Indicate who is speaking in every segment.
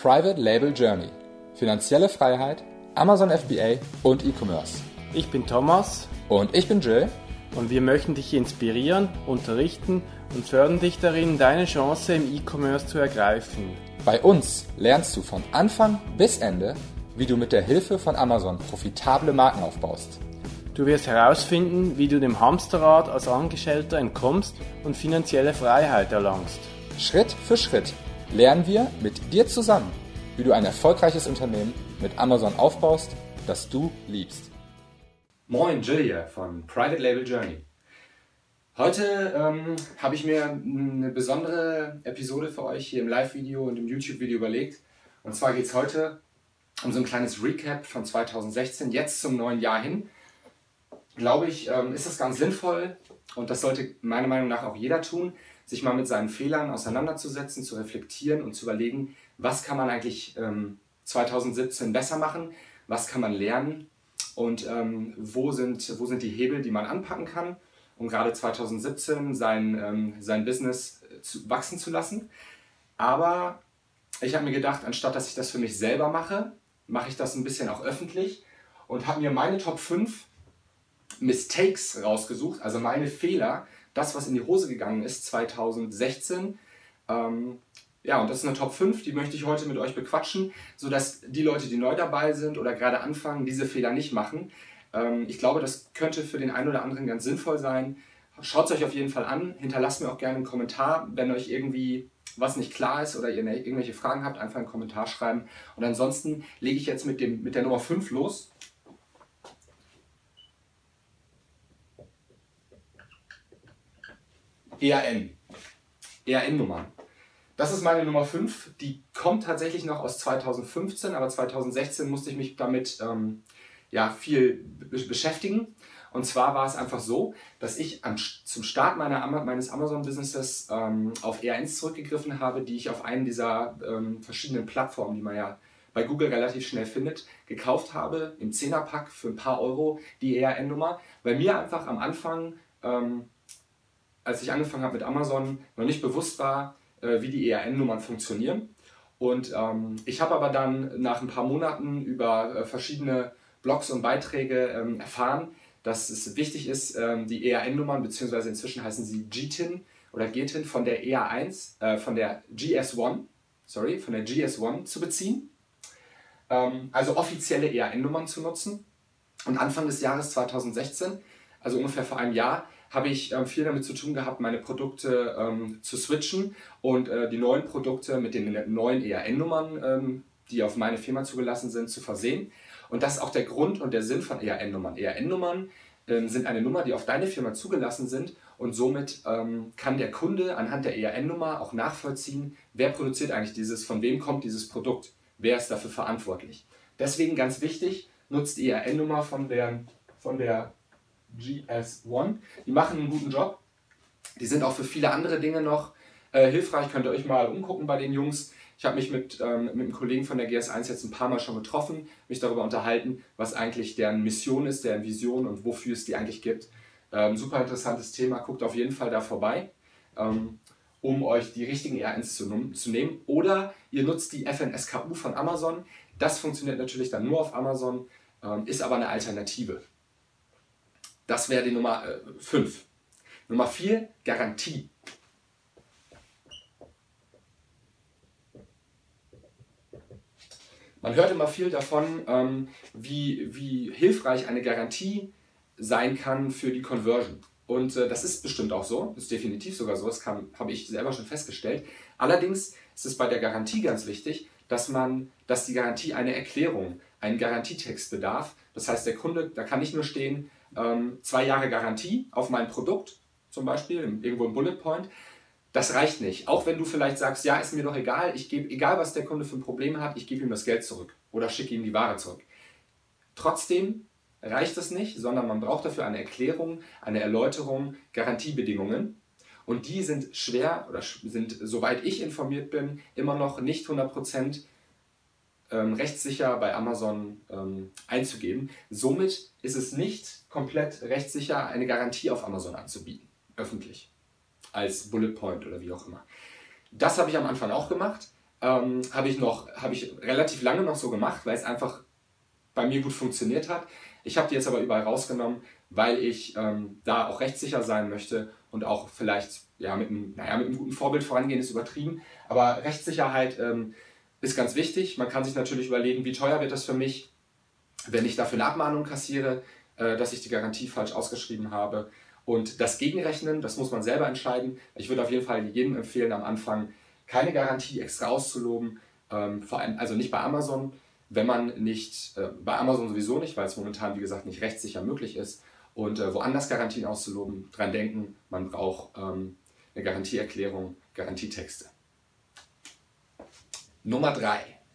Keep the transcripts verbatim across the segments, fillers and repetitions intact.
Speaker 1: Private Label Journey. Finanzielle Freiheit, Amazon F B A und E-Commerce.
Speaker 2: Ich bin Thomas.
Speaker 1: Und ich bin Jill.
Speaker 2: Und wir möchten dich inspirieren, unterrichten und fördern dich darin, deine Chance im E-Commerce zu ergreifen.
Speaker 1: Bei uns lernst du von Anfang bis Ende, wie du mit der Hilfe von Amazon profitable Marken aufbaust.
Speaker 2: Du wirst herausfinden, wie du dem Hamsterrad als Angestellter entkommst und finanzielle Freiheit erlangst.
Speaker 1: Schritt für Schritt lernen wir mit dir zusammen, wie du ein erfolgreiches Unternehmen mit Amazon aufbaust, das du liebst.
Speaker 3: Moin, Jill hier von Private Label Journey. Heute ähm, habe ich mir eine besondere Episode für euch hier im Live-Video und im YouTube-Video überlegt. Und zwar geht es heute um so ein kleines Recap von zweitausendsechzehn, jetzt zum neuen Jahr hin. Glaube ich, ähm, ist es ganz sinnvoll, und das sollte meiner Meinung nach auch jeder tun, sich mal mit seinen Fehlern auseinanderzusetzen, zu reflektieren und zu überlegen, was kann man eigentlich ähm, zweitausendsiebzehn besser machen, was kann man lernen und ähm, wo, sind, wo sind die Hebel, die man anpacken kann, um gerade zweitausendsiebzehn sein, ähm, sein Business zu, wachsen zu lassen. Aber ich habe mir gedacht, anstatt dass ich das für mich selber mache, mache ich das ein bisschen auch öffentlich und habe mir meine Top fünf Mistakes rausgesucht, also meine Fehler, das, was in die Hose gegangen ist zweitausendsechzehn. Ähm, ja, und das ist eine Top fünf, die möchte ich heute mit euch bequatschen, sodass die Leute, die neu dabei sind oder gerade anfangen, diese Fehler nicht machen. Ähm, ich glaube, das könnte für den einen oder anderen ganz sinnvoll sein. Schaut es euch auf jeden Fall an, hinterlasst mir auch gerne einen Kommentar, wenn euch irgendwie was nicht klar ist oder ihr irgendwelche Fragen habt, einfach einen Kommentar schreiben. Und ansonsten lege ich jetzt mit, dem, mit der Nummer fünf los. E A N. E A N-Nummern. Das ist meine Nummer fünf. Die kommt tatsächlich noch aus zweitausendfünfzehn, aber zweitausendsechzehn musste ich mich damit ähm, ja, viel be- beschäftigen. Und zwar war es einfach so, dass ich am, zum Start meiner, meines Amazon-Businesses ähm, auf E A Ns zurückgegriffen habe, die ich auf einen dieser ähm, verschiedenen Plattformen, die man ja bei Google relativ schnell findet, gekauft habe, im Zehner-Pack für ein paar Euro die E A N-Nummer, weil mir einfach am Anfang ähm, als ich angefangen habe mit Amazon, noch nicht bewusst war, äh, wie die E A N-Nummern funktionieren. Und ähm, ich habe aber dann nach ein paar Monaten über äh, verschiedene Blogs und Beiträge ähm, erfahren, dass es wichtig ist, ähm, die E A N-Nummern, beziehungsweise inzwischen heißen sie G T I N oder G T I N von der E A eins, äh, von der G S eins, sorry, von der G S eins zu beziehen. Ähm, also offizielle E A N-Nummern zu nutzen. Und Anfang des Jahres zweitausendsechzehn, also ungefähr vor einem Jahr, habe ich ähm, viel damit zu tun gehabt, meine Produkte ähm, zu switchen und äh, die neuen Produkte mit den neuen E A N-Nummern, ähm, die auf meine Firma zugelassen sind, zu versehen. Und das ist auch der Grund und der Sinn von E A N-Nummern. E A N-Nummern ähm, sind eine Nummer, die auf deine Firma zugelassen sind, und somit ähm, kann der Kunde anhand der E A N-Nummer auch nachvollziehen, wer produziert eigentlich dieses, von wem kommt dieses Produkt, wer ist dafür verantwortlich. Deswegen ganz wichtig, nutzt die E A N-Nummer von der, von der G S eins. Die machen einen guten Job. Die sind auch für viele andere Dinge noch äh, hilfreich. Könnt ihr euch mal umgucken bei den Jungs. Ich habe mich mit, ähm, mit einem Kollegen von der G S eins jetzt ein paar Mal schon getroffen, mich darüber unterhalten, was eigentlich deren Mission ist, deren Vision und wofür es die eigentlich gibt. Ähm, super interessantes Thema. Guckt auf jeden Fall da vorbei, ähm, um euch die richtigen E A Ns zu, zu nehmen. Oder ihr nutzt die F N S K U von Amazon. Das funktioniert natürlich dann nur auf Amazon, ähm, ist aber eine Alternative. Das wäre die Nummer fünf. Nummer vier, Garantie. Man hört immer viel davon, ähm, wie, wie hilfreich eine Garantie sein kann für die Conversion. Und äh, das ist bestimmt auch so, ist definitiv sogar so, das habe ich selber schon festgestellt. Allerdings ist es bei der Garantie ganz wichtig, dass, man, dass die Garantie eine Erklärung, einen Garantietext bedarf. Das heißt, der Kunde, da kann nicht nur stehen, ähm, zwei Jahre Garantie auf mein Produkt, zum Beispiel, irgendwo im Bullet Point. Das reicht nicht. Auch wenn du vielleicht sagst, ja, ist mir doch egal, ich gebe, egal was der Kunde für ein Problem hat, ich gebe ihm das Geld zurück oder schicke ihm die Ware zurück. Trotzdem reicht es nicht, sondern man braucht dafür eine Erklärung, eine Erläuterung, Garantiebedingungen. Und die sind schwer oder sind, soweit ich informiert bin, immer noch nicht hundert Prozent ähm, rechtssicher bei Amazon ähm, einzugeben. Somit ist es nicht komplett rechtssicher, eine Garantie auf Amazon anzubieten, öffentlich, als Bullet Point oder wie auch immer. Das habe ich am Anfang auch gemacht. ähm, habe ich, noch, habe ich relativ lange noch so gemacht, weil es einfach bei mir gut funktioniert hat. Ich habe die jetzt aber überall rausgenommen, weil ich ähm, da auch rechtssicher sein möchte und auch vielleicht ja, mit, einem, naja, mit einem guten Vorbild vorangehen ist übertrieben. Aber Rechtssicherheit ähm, ist ganz wichtig. Man kann sich natürlich überlegen, wie teuer wird das für mich, wenn ich dafür eine Abmahnung kassiere, äh, dass ich die Garantie falsch ausgeschrieben habe. Und das Gegenrechnen, das muss man selber entscheiden. Ich würde auf jeden Fall jedem empfehlen, am Anfang keine Garantie extra auszuloben, ähm, vor allem, also nicht bei Amazon, wenn man nicht, äh, bei Amazon sowieso nicht, weil es momentan, wie gesagt, nicht rechtssicher möglich ist. Und äh, woanders Garantien auszuloben, dran denken, man braucht ähm, eine Garantieerklärung, Garantietexte. Nummer drei.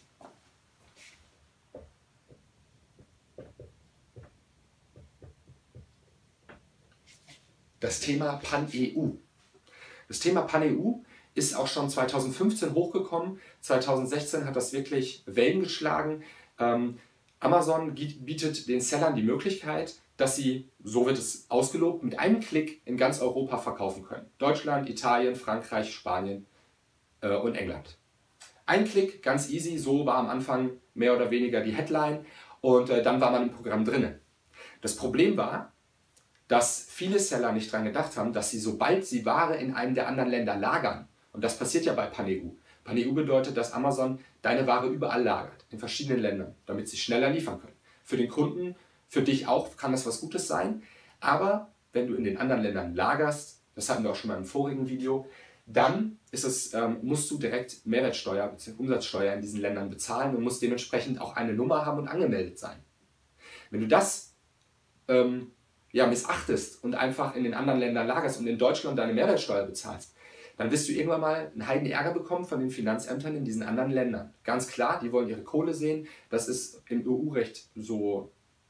Speaker 3: Das Thema Pan-E U. Das Thema Pan-E U ist auch schon zweitausendfünfzehn hochgekommen. zweitausendsechzehn hat das wirklich Wellen geschlagen. Ähm, Amazon bietet den Sellern die Möglichkeit, dass sie, so wird es ausgelobt, mit einem Klick in ganz Europa verkaufen können. Deutschland, Italien, Frankreich, Spanien äh, und England. Ein Klick, ganz easy, so war am Anfang mehr oder weniger die Headline und äh, dann war man im Programm drinne. Das Problem war, dass viele Seller nicht daran gedacht haben, dass sie, sobald sie Ware in einem der anderen Länder lagern, und das passiert ja bei Pan-E U. Pan-E U bedeutet, dass Amazon deine Ware überall lagert, in verschiedenen Ländern, damit sie schneller liefern können. Für den Kunden, für dich auch, kann das was Gutes sein, aber wenn du in den anderen Ländern lagerst, das hatten wir auch schon mal im vorigen Video, dann ist es, ähm, musst du direkt Mehrwertsteuer bzw. Umsatzsteuer in diesen Ländern bezahlen und musst dementsprechend auch eine Nummer haben und angemeldet sein. Wenn du das ähm, ja, missachtest und einfach in den anderen Ländern lagerst und in Deutschland deine Mehrwertsteuer bezahlst, dann wirst du irgendwann mal einen heiden Ärger bekommen von den Finanzämtern in diesen anderen Ländern. Ganz klar, die wollen ihre Kohle sehen, das ist im E U-Recht so,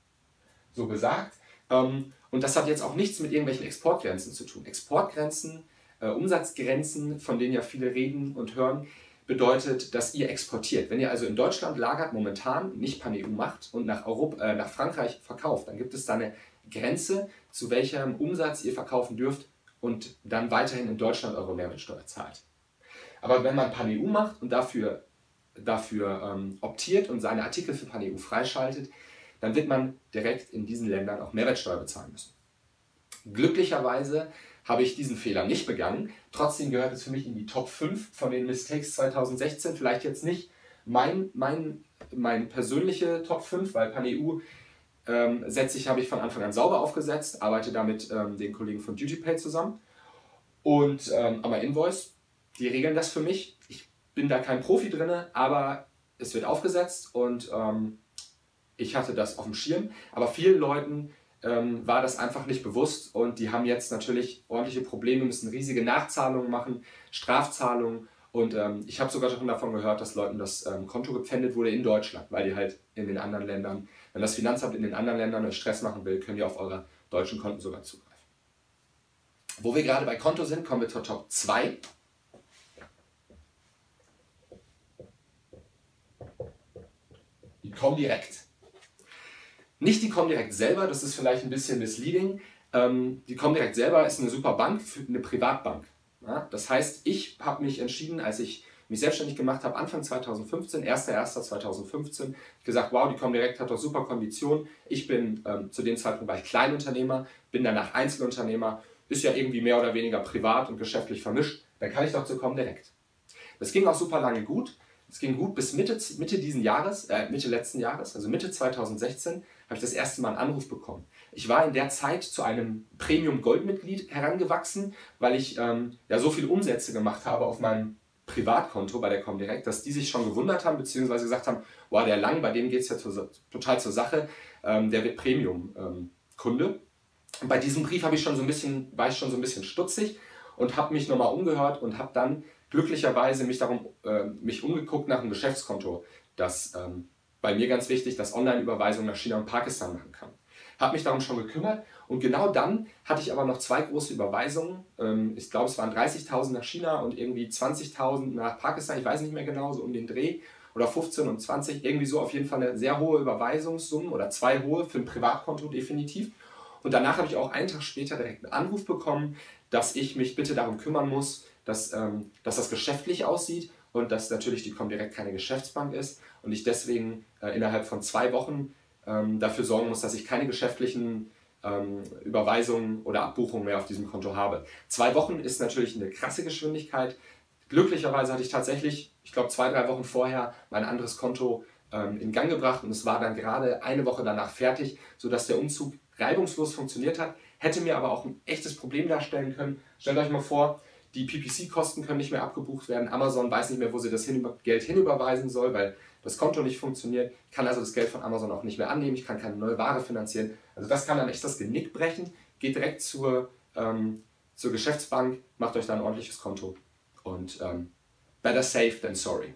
Speaker 3: so gesagt. Und das hat jetzt auch nichts mit irgendwelchen Exportgrenzen zu tun. Exportgrenzen, äh, Umsatzgrenzen, von denen ja viele reden und hören, bedeutet, dass ihr exportiert. Wenn ihr also in Deutschland lagert, momentan nicht Pan-E U macht und nach, Europa, äh, nach Frankreich verkauft, dann gibt es da eine Grenze, zu welchem Umsatz ihr verkaufen dürft und dann weiterhin in Deutschland eure Mehrwertsteuer zahlt. Aber wenn man Pan-E U macht und dafür, dafür ähm, optiert und seine Artikel für Pan-E U freischaltet, dann wird man direkt in diesen Ländern auch Mehrwertsteuer bezahlen müssen. Glücklicherweise habe ich diesen Fehler nicht begangen. Trotzdem gehört es für mich in die Top fünf von den Mistakes zweitausendsechzehn. Vielleicht jetzt nicht mein, mein, mein persönliche Top fünf, weil Pan-E U ähm, setze ich, habe ich von Anfang an sauber aufgesetzt, arbeite da mit ähm, den Kollegen von DutyPay zusammen. Und ähm, aber Invoice, die regeln das für mich. Ich bin da kein Profi drin, aber es wird aufgesetzt und ähm, ich hatte das auf dem Schirm. Aber vielen Leuten ähm, war das einfach nicht bewusst und die haben jetzt natürlich ordentliche Probleme, müssen riesige Nachzahlungen machen, Strafzahlungen. Und ähm, ich habe sogar schon davon gehört, dass Leuten das ähm, Konto gepfändet wurde in Deutschland, weil die halt in den anderen Ländern, wenn das Finanzamt in den anderen Ländern Stress machen will, können die auf eure deutschen Konten sogar zugreifen. Wo wir gerade bei Konto sind, kommen wir zur Top zwei. Die Comdirect. Nicht die Comdirect selber, das ist vielleicht ein bisschen misleading. Ähm, die Comdirect selber ist eine super Bank, eine Privatbank. Ja, das heißt, ich habe mich entschieden, als ich mich selbstständig gemacht habe, Anfang zweitausendfünfzehn, erster erster zweitausendfünfzehn, gesagt, wow, die Comdirect hat doch super Konditionen. Ich bin, ähm, zu dem Zeitpunkt war ich Kleinunternehmer, bin danach Einzelunternehmer, ist ja irgendwie mehr oder weniger privat und geschäftlich vermischt, dann kann ich doch zur Comdirect. Das ging auch super lange gut. Es ging gut bis Mitte, Mitte diesen Jahres, äh, Mitte letzten Jahres, also Mitte zweitausendsechzehn, habe ich das erste Mal einen Anruf bekommen. Ich war in der Zeit zu einem Premium-Gold-Mitglied herangewachsen, weil ich ähm, ja so viele Umsätze gemacht habe auf meinem Privatkonto bei der Comdirect, dass die sich schon gewundert haben, beziehungsweise gesagt haben, wow, der Lang, bei dem geht es ja zu, total zur Sache, ähm, der wird Premium-Kunde. Ähm, und bei diesem Brief habe ich schon so ein bisschen, war ich schon so ein bisschen stutzig und habe mich nochmal umgehört und habe dann glücklicherweise mich darum äh, mich umgeguckt nach einem Geschäftskonto, das ähm, bei mir ganz wichtig, das Online-Überweisungen nach China und Pakistan machen kann. Habe mich darum schon gekümmert und genau dann hatte ich aber noch zwei große Überweisungen. Ähm, ich glaube, es waren dreißigtausend nach China und irgendwie zwanzigtausend nach Pakistan, ich weiß nicht mehr genau, so um den Dreh. Oder fünfzehn und zwanzig, irgendwie so auf jeden Fall eine sehr hohe Überweisungssumme oder zwei hohe für ein Privatkonto definitiv. Und danach habe ich auch einen Tag später direkt einen Anruf bekommen, dass ich mich bitte darum kümmern muss, dass, ähm, dass das geschäftlich aussieht und dass natürlich die Comdirect keine Geschäftsbank ist und ich deswegen äh, innerhalb von zwei Wochen ähm, dafür sorgen muss, dass ich keine geschäftlichen ähm, Überweisungen oder Abbuchungen mehr auf diesem Konto habe. Zwei Wochen ist natürlich eine krasse Geschwindigkeit. Glücklicherweise hatte ich tatsächlich, ich glaube zwei, drei Wochen vorher, mein anderes Konto ähm, in Gang gebracht und es war dann gerade eine Woche danach fertig, sodass der Umzug reibungslos funktioniert hat. Hätte mir aber auch ein echtes Problem darstellen können. Stellt euch mal vor, die P P C-Kosten können nicht mehr abgebucht werden. Amazon weiß nicht mehr, wo sie das hin, Geld hinüberweisen soll, weil das Konto nicht funktioniert. Ich kann also das Geld von Amazon auch nicht mehr annehmen. Ich kann keine neue Ware finanzieren. Also das kann dann echt das Genick brechen. Geht direkt zur, ähm, zur Geschäftsbank, macht euch da ein ordentliches Konto. Und ähm, better safe than sorry.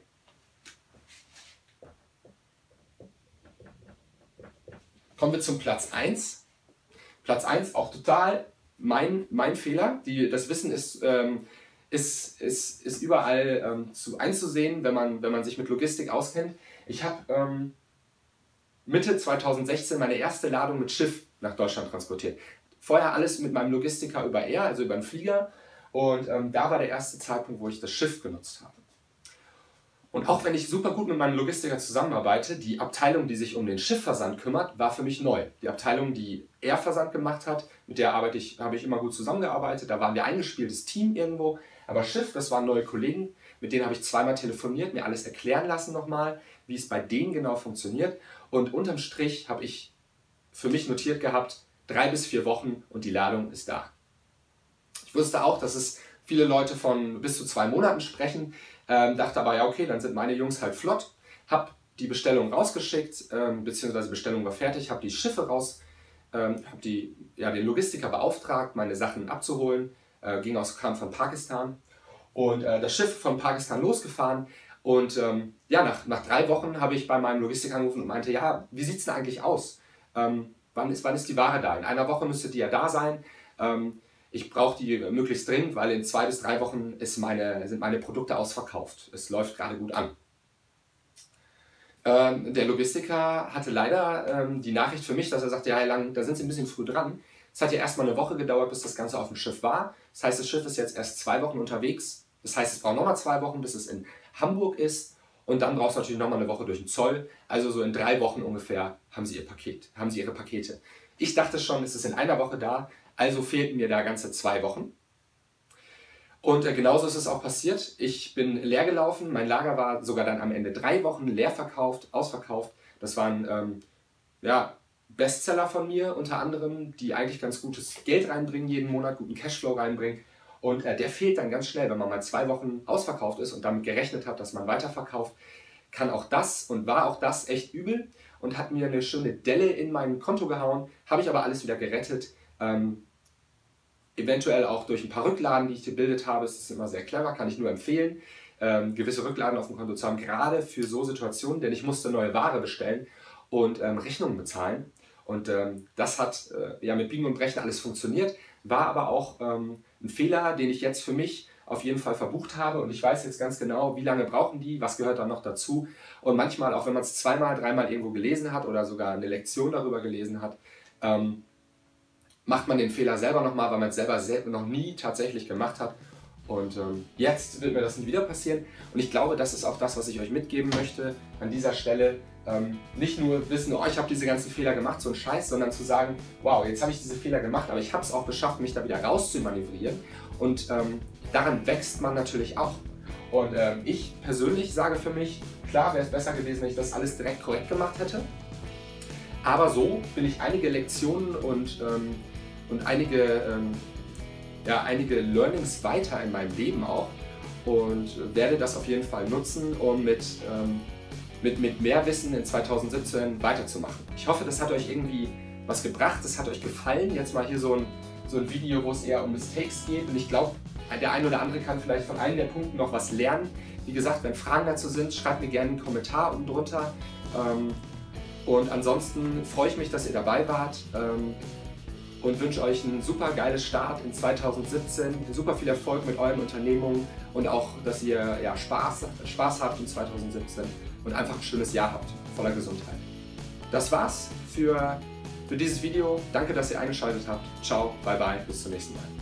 Speaker 3: Kommen wir zum Platz eins. Platz eins, auch total mein, mein Fehler. Die, das Wissen ist, ähm, ist, ist, ist überall ähm, zu, einzusehen, wenn man, wenn man sich mit Logistik auskennt. Ich habe ähm, Mitte zweitausendsechzehn meine erste Ladung mit Schiff nach Deutschland transportiert. Vorher alles mit meinem Logistiker über Air, also über einen Flieger. Und ähm, da war der erste Zeitpunkt, wo ich das Schiff genutzt habe. Und auch wenn ich super gut mit meinem Logistiker zusammenarbeite, die Abteilung, die sich um den Schiffversand kümmert, war für mich neu. Die Abteilung, die Airversand gemacht hat, mit der arbeite ich, habe ich immer gut zusammengearbeitet. Da waren wir ein eingespieltes Team irgendwo. Aber Schiff, das waren neue Kollegen, mit denen habe ich zweimal telefoniert, mir alles erklären lassen nochmal, wie es bei denen genau funktioniert. Und unterm Strich habe ich für mich notiert gehabt, drei bis vier Wochen und die Ladung ist da. Ich wusste auch, dass es viele Leute von bis zu zwei Monaten sprechen. Ähm, dachte aber, ja okay, dann sind meine Jungs halt flott. Hab die Bestellung rausgeschickt, ähm, beziehungsweise die Bestellung war fertig, habe die Schiffe raus, ähm, habe die, ja, den Logistiker beauftragt, meine Sachen abzuholen. Äh, ging aus, kam von Pakistan. Und äh, das Schiff von Pakistan losgefahren. Und ähm, ja, nach, nach drei Wochen habe ich bei meinem Logistiker angerufen und meinte, ja, wie sieht es denn eigentlich aus? Ähm, wann, ist, wann ist die Ware da? In einer Woche müsste die ja da sein. Ähm, Ich brauche die möglichst dringend, weil in zwei bis drei Wochen ist meine, sind meine Produkte ausverkauft. Es läuft gerade gut an. Ähm, der Logistiker hatte leider ähm, die Nachricht für mich, dass er sagte, ja, Herr Lang, da sind Sie ein bisschen früh dran. Es hat ja erstmal eine Woche gedauert, bis das Ganze auf dem Schiff war. Das heißt, das Schiff ist jetzt erst zwei Wochen unterwegs. Das heißt, es braucht nochmal zwei Wochen, bis es in Hamburg ist. Und dann braucht es natürlich nochmal eine Woche durch den Zoll. Also so in drei Wochen ungefähr haben Sie Ihr Paket, haben Sie Ihre Pakete. Ich dachte schon, es ist in einer Woche da. Also fehlten mir da ganze zwei Wochen. Und äh, genauso ist es auch passiert. Ich bin leer gelaufen. Mein Lager war sogar dann am Ende drei Wochen leer verkauft, ausverkauft. Das waren ähm, ja, Bestseller von mir unter anderem, die eigentlich ganz gutes Geld reinbringen, jeden Monat guten Cashflow reinbringen. Und äh, der fehlt dann ganz schnell, wenn man mal zwei Wochen ausverkauft ist und damit gerechnet hat, dass man weiterverkauft. Kann auch das und war auch das echt übel und hat mir eine schöne Delle in mein Konto gehauen. Habe ich aber alles wieder gerettet. Ähm, Eventuell auch durch ein paar Rücklagen, die ich gebildet habe. Es ist immer sehr clever, kann ich nur empfehlen, ähm, gewisse Rücklagen auf dem Konto zu haben, gerade für so Situationen, denn ich musste neue Ware bestellen und ähm, Rechnungen bezahlen. Und ähm, das hat äh, ja mit Biegen und Brechen alles funktioniert, war aber auch ähm, ein Fehler, den ich jetzt für mich auf jeden Fall verbucht habe und ich weiß jetzt ganz genau, wie lange brauchen die, was gehört da noch dazu. Und manchmal, auch wenn man es zweimal, dreimal irgendwo gelesen hat oder sogar eine Lektion darüber gelesen hat, ähm, macht man den Fehler selber nochmal, weil man es selber noch nie tatsächlich gemacht hat. Und ähm, jetzt wird mir das nie wieder passieren. Und ich glaube, das ist auch das, was ich euch mitgeben möchte an dieser Stelle. Ähm, nicht nur wissen, oh, ich habe diese ganzen Fehler gemacht, so ein Scheiß, sondern zu sagen, wow, jetzt habe ich diese Fehler gemacht, aber ich habe es auch geschafft, mich da wieder rauszumanövrieren. Und ähm, daran wächst man natürlich auch. Und ähm, ich persönlich sage für mich, klar wäre es besser gewesen, wenn ich das alles direkt korrekt gemacht hätte. Aber so bin ich einige Lektionen und ähm, und einige, ähm, ja, einige Learnings weiter in meinem Leben auch und werde das auf jeden Fall nutzen, um mit, ähm, mit, mit mehr Wissen in zweitausendsiebzehn weiterzumachen. Ich hoffe, das hat euch irgendwie was gebracht, das hat euch gefallen. Jetzt mal hier so ein, so ein Video, wo es eher um Mistakes geht und ich glaube, der eine oder andere kann vielleicht von einem der Punkten noch was lernen. Wie gesagt, wenn Fragen dazu sind, schreibt mir gerne einen Kommentar unten drunter. Ähm, und ansonsten freue ich mich, dass ihr dabei wart. Ähm, und wünsche euch ein super geiles Start in zweitausendsiebzehn, super viel Erfolg mit euren Unternehmungen und auch, dass ihr ja, Spaß, Spaß habt in zweitausendsiebzehn und einfach ein schönes Jahr habt, voller Gesundheit. Das war's für, für dieses Video. Danke, dass ihr eingeschaltet habt. Ciao, bye bye, bis zum nächsten Mal.